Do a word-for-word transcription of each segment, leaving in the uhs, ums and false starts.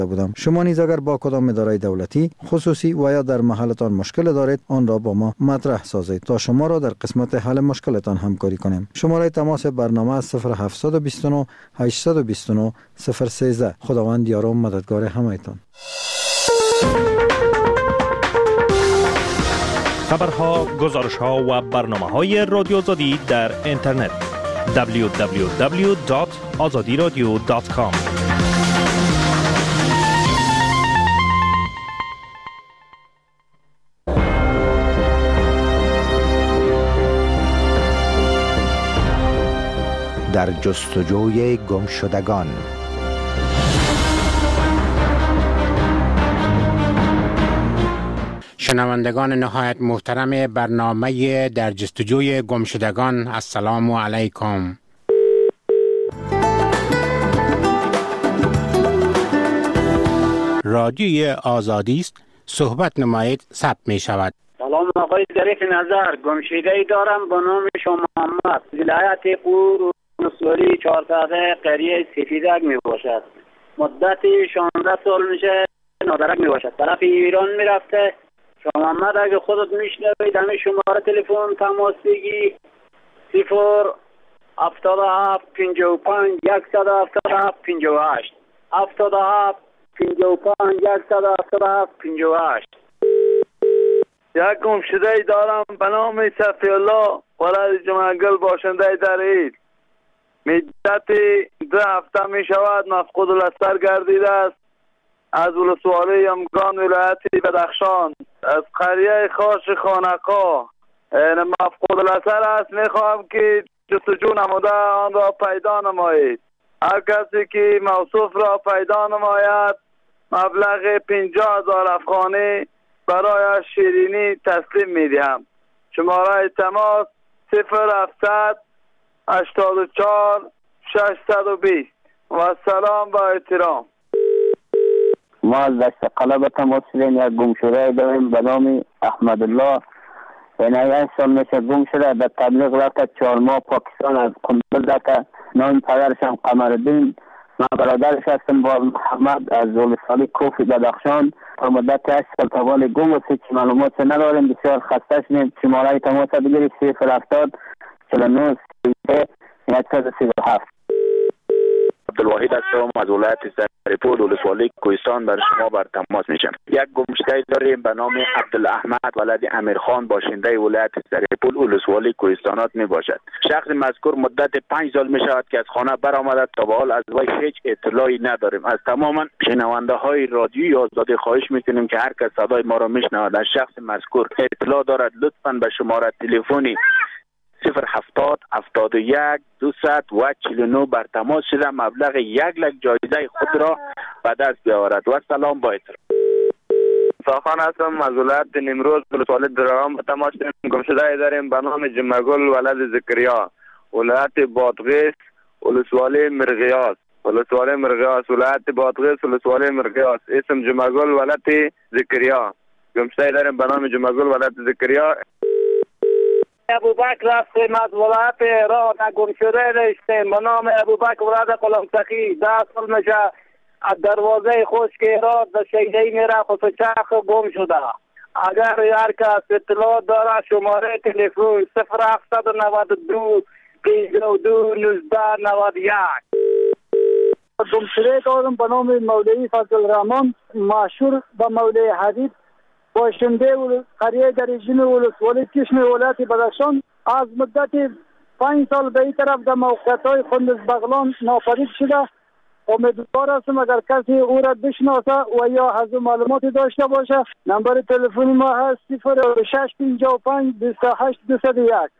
بودم. شما نیز اگر با کدام اداره دولتی، خصوصی و یا در محلتان مشکل دارید، آن را با ما مطرح سازید تا شما را در قسمت حل مشکلتان همکاری کنیم. شماره تماس برنامه صفر هفت دو نه هشت دو نه صفر یک سه. خداوند یار و مددگار همه‌تان. خبرها، گزارش‌ها و برنامه‌های رادیو آزادی در اینترنت دبلیو دبلیو دبلیو دات آزادی رادیو دات کام. در جستجوی گمشدگان. شنوندگان نهایت محترم برنامه در جستجوی گمشدگان، السلام علیکم. رادیوی آزادی است، صحبت نمایید، ثبت می شود. سلام آقای ظریف نظر، گمشده‌ای دارم به نام شما محمد، ولایت قور ولسوالی چهارصده، قریه سفیدک می باشد. مدت شانزده سال میشه نادرک می باشد. طرف ایران می رفته. شما محمد اگه خودت میشنوید همه شماره تلفن تماس بگی صفر هفتاد و هفت پنجاه و پنج صد و هفتاد و هفت پنجاه و هشت هفتاد و هفت پنجاه و پنج صد و هفتاد و هفت پنجاه و هشت. یک گمشده‌ای دارم به نام صفی الله ولد جمعگل باشنده در ایل. مدت دو هفته می شود مفقود الاثر گردیده است. از ولسوالی یمگان ولایت بدخشان، از قریه خاش خانقا مفقود الاثر است. می خواهم که جستجو نموده آن را پیدا نمایید. هر کسی که موصوف را پیدا نماید مبلغ پنجاه هزار افغانی برای شیرینی تسلیم می دهم. شماره تماس صفر هفتصد هشتاد و چهار ششصد و بیست. و سلام با احترام. ما از دشت قلب تماس شدیم. یک گمشده داریم به نام احمد الله. این یک سال میشه گم شده. در تبلیغ رفت چهار ماه پاکستان از قندل رفت. نام پدرش هم قمرالدین. من برادرش هستم با محمد از ولسوالی کوفی بدخشان. تا مدت هشت سال توالی گم و هیچ معلومات نداریم. بسیار خسته شدیم. شماره تماس بگیرید صفر هفتاد چهل و نه سی صد و سی و هفت. عبدالواحد هستم از ولایت سرپول ولسوالی کوهستان بر شما بر تماس میشم. یک گمشده داریم به نام عبدالاحمد ولد امیرخان باشنده ولایت سرپول ولسوالی کوهستانات می باشد. شخص مذکور مدت پنج سال می شود که از خانه برآمده. تا به حال از وی هیچ اطلاعی نداریم. از تماما شنونده های رادیوی آزادی خواهش میکنیم که هر کس صدای ما را میشنود از شخص مذکور اطلاع دارد لطفاً به شماره تلفنی صفر هفتاد هفتاد و یک دویست و چهل و نه بر تماس شده مبلغ یک لک جایزه خود را به دست بیاورد. و سلام با احترام. ساخان هستم از ولایت نیمروز ولسوالی درام به تماس شدیم. گمشده داریم به نام جمعگل ولد زکریا، ولایت بادغیس ولسوالی مرغیاس ولسوالی مرغیاس ولایت بادغیس ولسوالی مرغیاس. اسم جمعگل ولد زکریا. گمشده داریم به نام جمعگل ولد زکریا. ابوبکر هستیم از ولایت ایران. گمشده داشتیم به نام ابوبکر ولد قلمسخی. ده سال میشه از دروازه خشک ایران در شیدهی میره خود چرخ گم شده. اگر هر کس اطلاع داره شماره تلفن صفر هفتصد و نود و دو پنجاه و دو نوزده نود و یک. گمشده دارم به نام مولوی فضل الرحمن مشهور به مولوی حدید باشنده قریه دریجین ولسوالی کشم ولایت بدخشان. از مدت پنج سال به این طرف در موقعیت‌های خندز بغلان ناپدید شده. امیدوار هستم اگر کسی او را بشناسه و یا از معلوماتی داشته باشه نمبر تلفن ما هست صفر شش پنجاه و پنج بیست و هشت دویست و یک.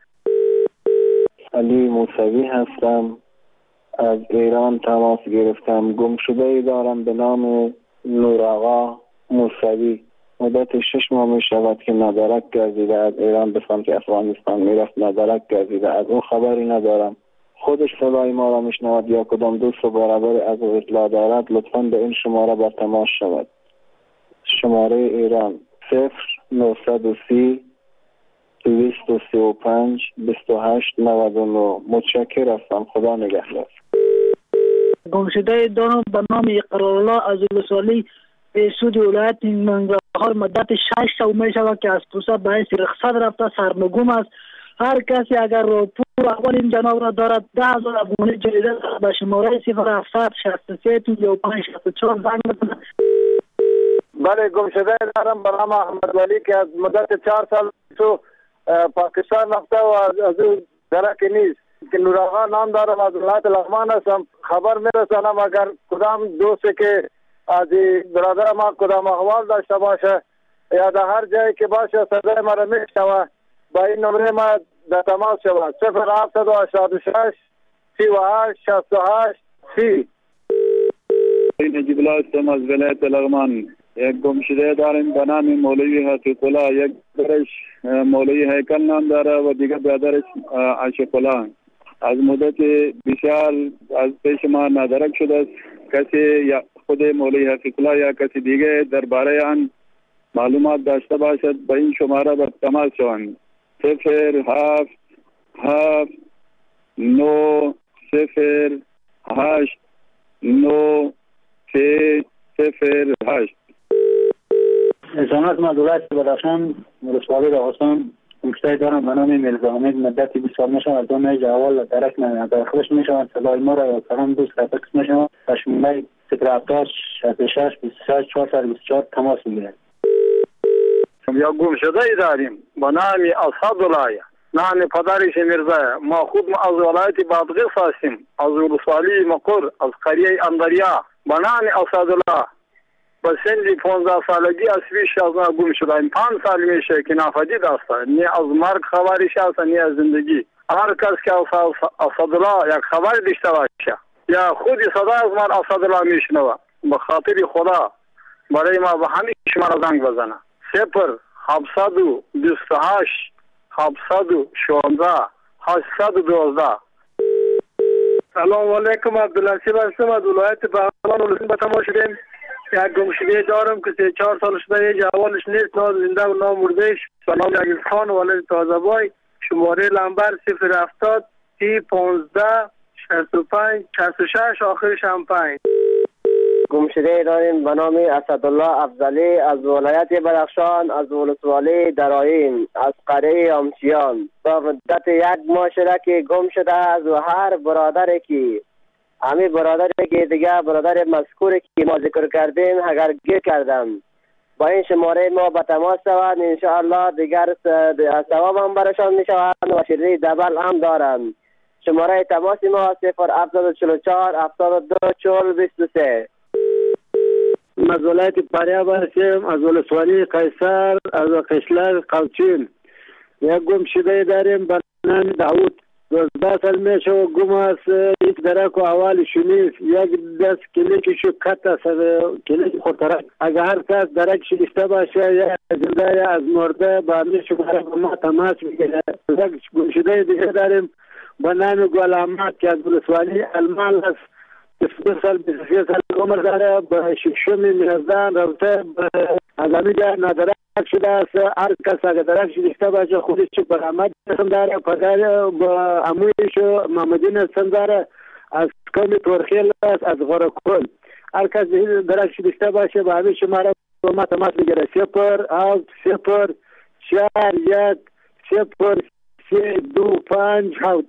علی موسوی هستم از ایران تماس گرفتم. گمشده دارم به نام نور آقا موسوی. مدت شش ماه می شود که ندارک گردیده. از ایران به سمت افغانستان می رفت. ندارک گردیده. از اون خبری ندارم. خودش صدای ما را می شنود یا کدام دوست و برادر از او اطلاع دارد لطفاً به این شماره با تماس شود. شماره ایران صفر نهصد و سی دویست و سی و پنج بیست و هشت نود و نه. متشکر هستم. خدا نگهدار. گمشده دارم به نام اقرارالله از ولسوالی سود ولایت ننگرهار مدت شش سال می شود که از پوسه به حیث رخصت رفته سرنگون است. هر کسی اگر راپور احوال این جناب را دارد ده هزار افغانی جریده به شماره صفر هفتصد شصت و سه سی و پنج شصت و چهار زنگ بزنید. بله، گمشده دارم به نام احمد ولی که از مدت چهار سال تو پاکستان رفته و از او درک نیست که نوراغا نام دارم، از ولایت لغمان هستم. خبر میرسانم اگر کدام دوستی که از برادر ما کدام احوال داشته باشه یا در هر جایی که باشه صدای مرا میشنوه با این نمره ما در تماس شود صفر هفتصد و هشتاد و شش سی و هشت شصت و هشت سی. نجیب الله هستم از ولایت لغمان. یک گمشده داریم به نام مولوی حقیق الله، یک برش مولوی هیکل نام داره و دیگر برادرش عاشق الله. از مدت بسیار از پیش ما ندرک شده است. کسی یا خود مولوی حقیق الله یا کسی دیگه درباره آن معلومات داشته باشد به این شماره به تماس شوند. صفر هفت هفت نو صفر هشت نو سه صفر هشت. سلامت ما دولت بدخشان ولسوالی راغستان گمشده دارم به نام میرزا حمید مدتی بیست سال میشم از دو میج اول درک نمیاد خودش میشم صدای ما را کلام دوست رفت میشم و شماره صفر هفتاد شصت و شش بیست و شش چهارصد و بیست و چهار تماس میگیرد. یا گمشده ای داریم به نام اسدالله، نام پدرش میرزا. ما خود ما از ولایت بادغیس هستیم، از ولسوالی مقر، از قریه اندریا. به نام اسدالله به سن پانزده سالگی از پیش از ما گم شده. این پنج سال میشه که ناپدید است، نه از مرگ خبرش است نه از زندگی. هر کس که از اسدالله یک خبر داشته باشه یا خودی صدا از من اسدالله میشنوه به خاطر خدا برای ما به همین شماره زنگ بزنه. صفر هفتصد و بیست و هشت هفتصد و شانزده هشتصد و دوازده. سلام علیکم، عبدالنصیب هستم از ولایت بغلان ولسوالی به تماس شدیم. یک گمشده دارم که سه چهار سال شده یه جوالش نیست، نام زنده و نام مردهش به نام عزیز خان ولد تازه‌بای. شماره لمبر صفر هفتاد سی پانزده شصت و پنج شصت و شش آخرش هم پنج. گمشده داریم به نام اسدالله افضلی از ولایت بدخشان، از ولسوالی دراین، از قریه آمچیان. تا مدت یک ماه شده که گم شده است و هر برادری که همین برادری که دیگه برادر مذکوری که ما ذکر کردیم اگر گیر کردم با این شماره ما به تماس شود انشاءالله دیگر ثواب هم برشان می شود و شیرینی دبل هم دارم. شماره تماس ما صفر هفتصد و چهل و چهار هفتاد و دو چهل بیست و سه. از ولایت فاریاب هستیم، از ولسوالی قیصر، از قشلر قوچین. یک گمشده داریم به نام داوود، دوازده سال میشه و گم است. یک درک و احوالش نیست. یک دست کلیکشو کت است، کلیک خورترک. اگر هر کس درکش داشته باشه یا زنده یا از مرده با همین شماره با ما تماس میگیره. یک گمشده دیگه داریم به نام گل احمد که از ولسوالی المال است. دو سال بیست و سه سال عمر داره. به شکشم میرزدن رفته از همین جا ندرک شده است. هر کس اگر درک داشته باشه خودش برآمد اسم داره، پدر با عمویش محمدین اسم داره، از کمی تورخیل است، از غرقل. هر کس درک داشته باشه به همین شماره با ما تماس میگیره. صفر هفت صفر چهار یک صفر سه دو پنج هفت.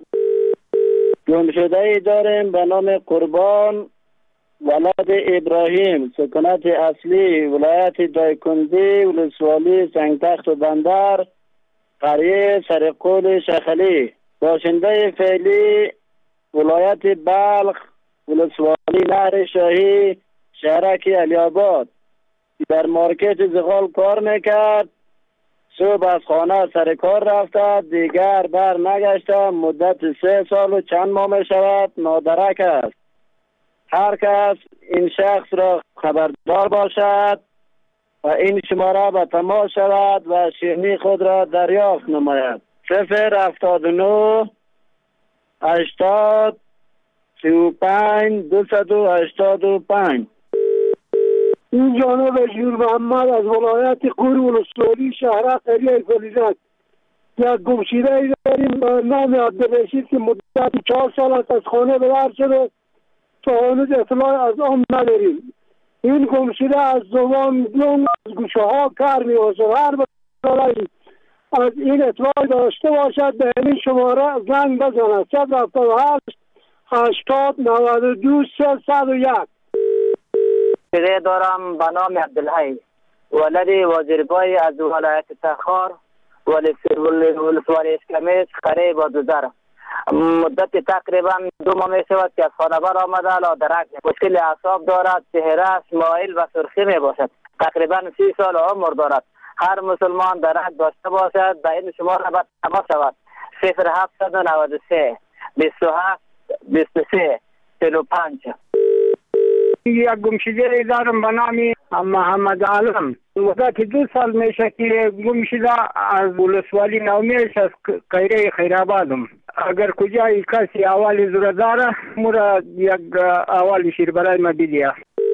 گمشده ای داریم به نام قربان ولد ابراهیم، سکونت اصلی ولایت دایکندی، ولسوالی سنگتخت و بندر، قریه سرقول شخلی. باشنده فعلی ولایت بلخ، ولسوالی نهر شاهی، شهرک علی‌آباد. در مارکت زغال کار میکرد. صبح از خانه سر کار رفته، دیگر بر نگشته. مدت سه سال و چند ماه می شود نادرک است. هر کس این شخص را خبردار باشد و این شماره به تماس شود و شیرینی خود را دریافت نماید. صفر هفتاد و نه هشتاد سی و پنج دویست و هشتاد و پنج. این جانب جور محمد از ولایت قور ولسوالی شهر قریه فلیزک. یک گمشده ای داریم نام عبدالرشید که مدت چهار سال است از خانه بدر شده. تا هنوز اطلاع از آن نداریم. این گم شده از زمان زمان از گوشه ها کار می باشد. هر برای از این اطلاع داشته باشد به این شماره زنگ بزند. صفر هفتاد و هشت هشتاد نود و دو سیصد و یک. شده دارم به نام عبدالحی، ولد وزیربای از ولایت تخار، ولسوالی اسکمیس، قریب و دوزر. مدت تقریبا دو ماه می شود که از خانه بر آمده، لادرک مشکل اعصاب دارد، چهره است مایل و سرخی می باشد. تقریبا سی سال عمر دارد. هر مسلمان درک داشته باشد به این شماره باید تماس شود. صفر هفتصد و نود و سه بیست و هفت بیست و سه چهل و پنج. یک گمشده دارم به نام محمد عالم. مدت دو سال میشه که گمشده از ولسوالی نومیش از قیره خیرآبادم. اگر کجای کسی اوالی زور داره مرا یک اوالی شیر برای ما بیدیه.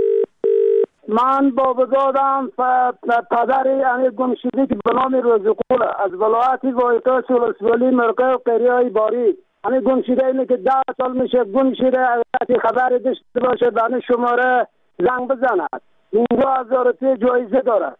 من بابا دادم پدر امی گمشده که به نام روزقول از ولایت وایتاس ولسوالی مرکز قریه باری. امی گمشده اینه که ده سال میشه گمشده. اگر خبر داشته باشه به شماره زنگ بزند. اینجا هزار روپیه جایزه دارد.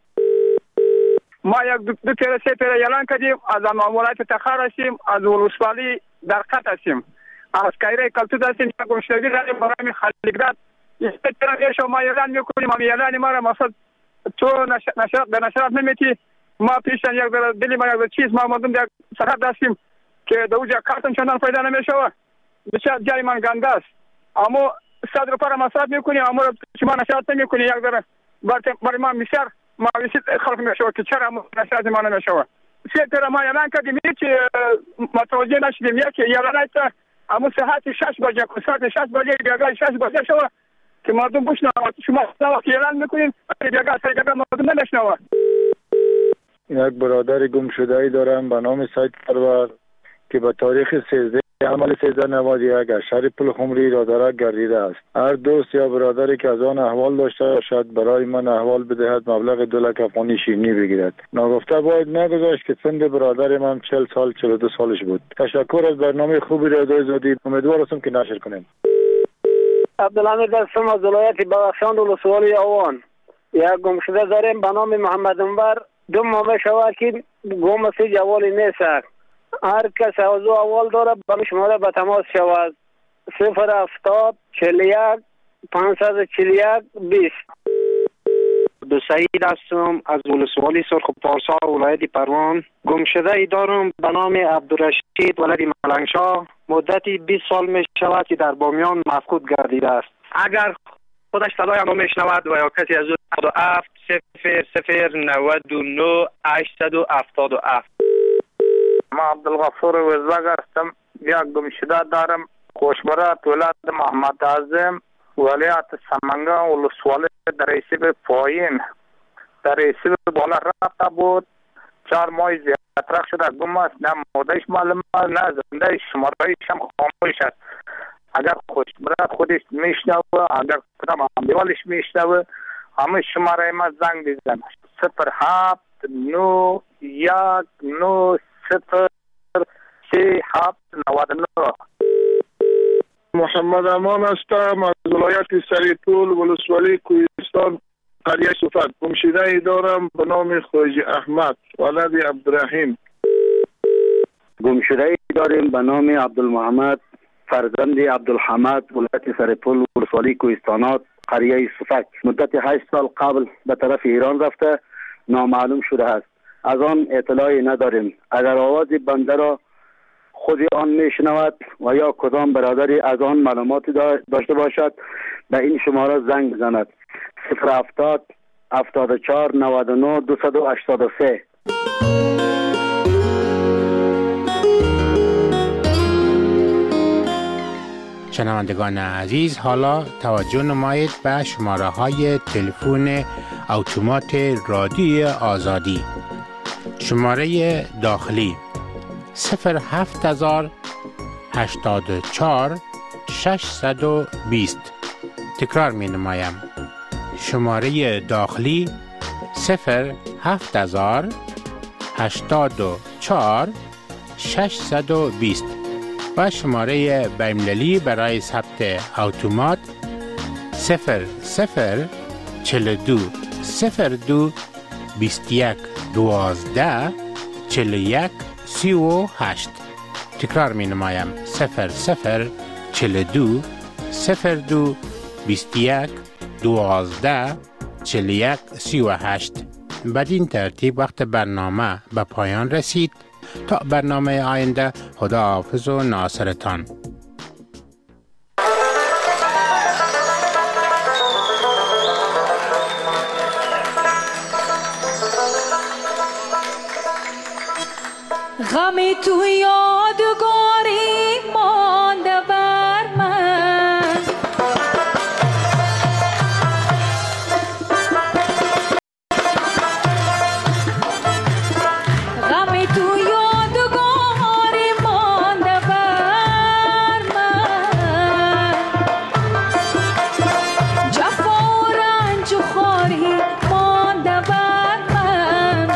ما یک دو, دو تیره سه تیره اعلان کردیم از ولایت تخار هستیم، از ولسوالی در خط هستیم، از قیره کلتود هستیم. یک گمشدگی داریم برای خلیقداد. یک تیره شما اعلان میکنیم. امی اعلان ما را مثلا تو نشرات به نشرات نمیتی. ما پیشن یک در دلی ما یک در چیز ما مردم یک سرحد هستیم که دوجه کارتون چندان فایده نمیشوه. بسیار جای من گنده است. اما صد روپیه را مصرف میکنیم، اما شما نشرات نمیکنی. یک در برای ما بسیار مایوسی خلق میشوه که چرا نشرات ما نمیشوه. سه تیره ما اعلان کردیم هیچ متوجه نشدیم. یک اعلان است اما ساعت شش بجه که ساعت شش بجه بیاگاه شش بجه شوه که مردم بشنوه. شما وقتی اعلان میکنین بیاگاه سایگاه مردم نمیشنوه. یک برادر گم شده ای دارم به نام سید پرور که به تاریخ سیزده عمل سیزده نود و یک از شهر پل خمری رادرک گردیده است. هر دوست یا برادری که از آن احوال داشته باشد برای من احوال بدهد، مبلغ دو لک افغانی شیرینی بگیرد. ناگفته باید نگذاشت که سن برادر من چهل سال چهل و دو سالش بود. تشکر از برنامه خوبی رادیو آزادی. امیدوار هستم که نشر کنیم. عبدالحمید هستم از ولایت بدخشان ولسوالی آوان. یک گمشده داریم به نام محمد انور. دو ماه شود که گم سی جوالی نیست. هر کس از او اول داره به شماره به تماس شود. صفر هفتاد چهل و یک پانصد و چهل و یک بیست. دو سعید هستم از ولسوالی سرخ پارسا ولایت پروان. گمشده ای دارم به نام عبدالرشید ولد ملنگشاه. مدتی بیست سال می شود که در بامیان مفقود گردیده است. اگر خودش صدای ما میشنود و یا کسی از او دو هفت صفر صفر نود و نه هشتصد و هفتاد و هفت. ما عبدالغفور وزاق هستم. یک گمشده دارم خوشبرات ولایت محمد اعظم ولایت سمنگان ولسوالی در ریسیب پایین در ریسیب بالا رفته بود. چهار ماه زیادتر شده گم است. نه مودهش معلوم است نه زنده شمارهایش هم خاموش است. اگر خوشبرات خودش میشنوه، اگر کدام همدیوالش میشنوه، همه شماره ما زنگ بزنه. صفر هفت نو یک نو صفر سه هفت نود و نه. محمد امان هستم از ولایت سریطول ولسوالی کوهستان قریه صفت. گمشده ای دارم به نام خواجه احمد ولد عبدالرحیم. گمشده ای داریم به نام عبدالمحمد فرزند عبدالحمد ولایت سریطول ولسوالی کوهستانات قریه صفت. مدت هشت سال قبل به طرف ایران رفته نامعلوم شده است. از آن اطلاعی نداریم. اگر آواز بنده را خود آن میشنود و یا کدام برادری از آن معلوماتی داشته باشد به این شماره زنگ بزند. صفر هفتاد هفتاد و چهار نود و نه دویست و هشتاد و سه. شنوندگان عزیز، حالا توجه نمایید به شماره های تلفن اتومات رادیو آزادی. شماره داخلی صفر هفت هزار هشتاد و چهار ششصد و بیست. تکرار می نمایم. شماره داخلی صفر هفت هزار هشتاد و چهار ششصد و بیست و شماره بین‌المللی برای ثبت اتومات صفر صفر چل دو صفر دو بیست یک دوازده چل یک سی و هشت. تکرار می نمایم صفر صفر چل دو صفر دو بیست یک دوازده چل یک سی و هشت. بدین ترتیب وقت برنامه به پایان رسید. تا برنامه آینده، خدا حافظ و ناصرتان. غم تو یادگاری مانده بر من، غم تو یادگاری مانده بر من، جفا و رنج و خواری مانده بر من.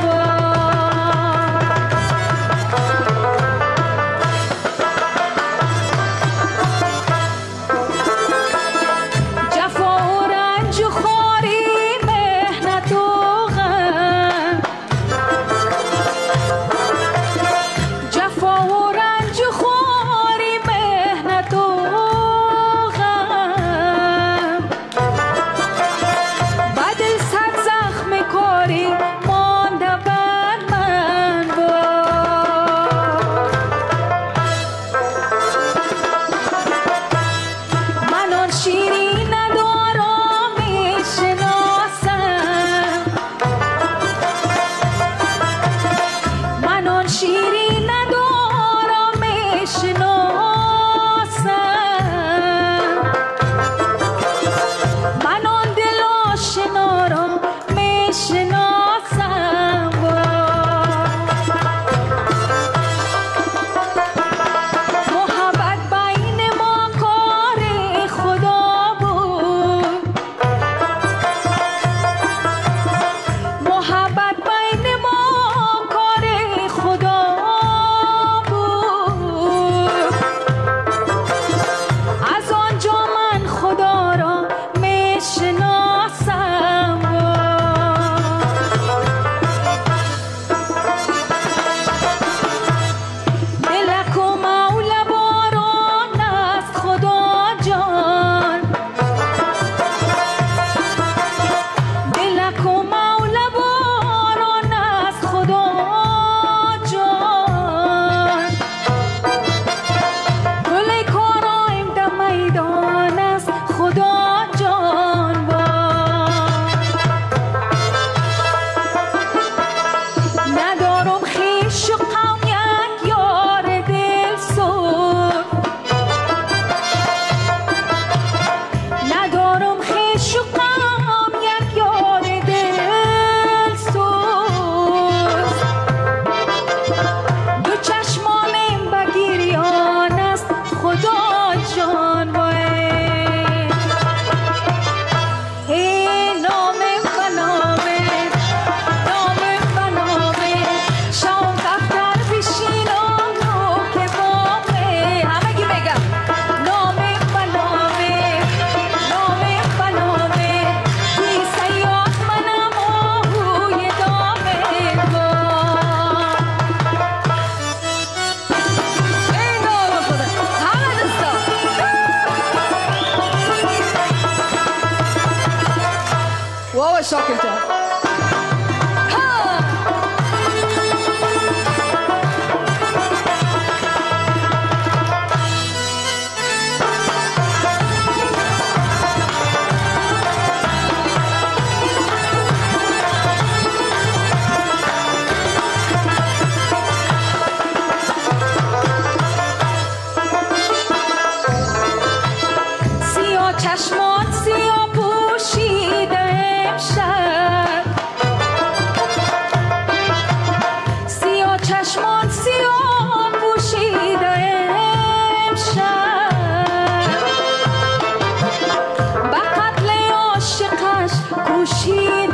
چشمان سیاه پوشیده امشب، سیاه چشمان سیاه پوشیده امشب، به قتل عاشقش کوشیده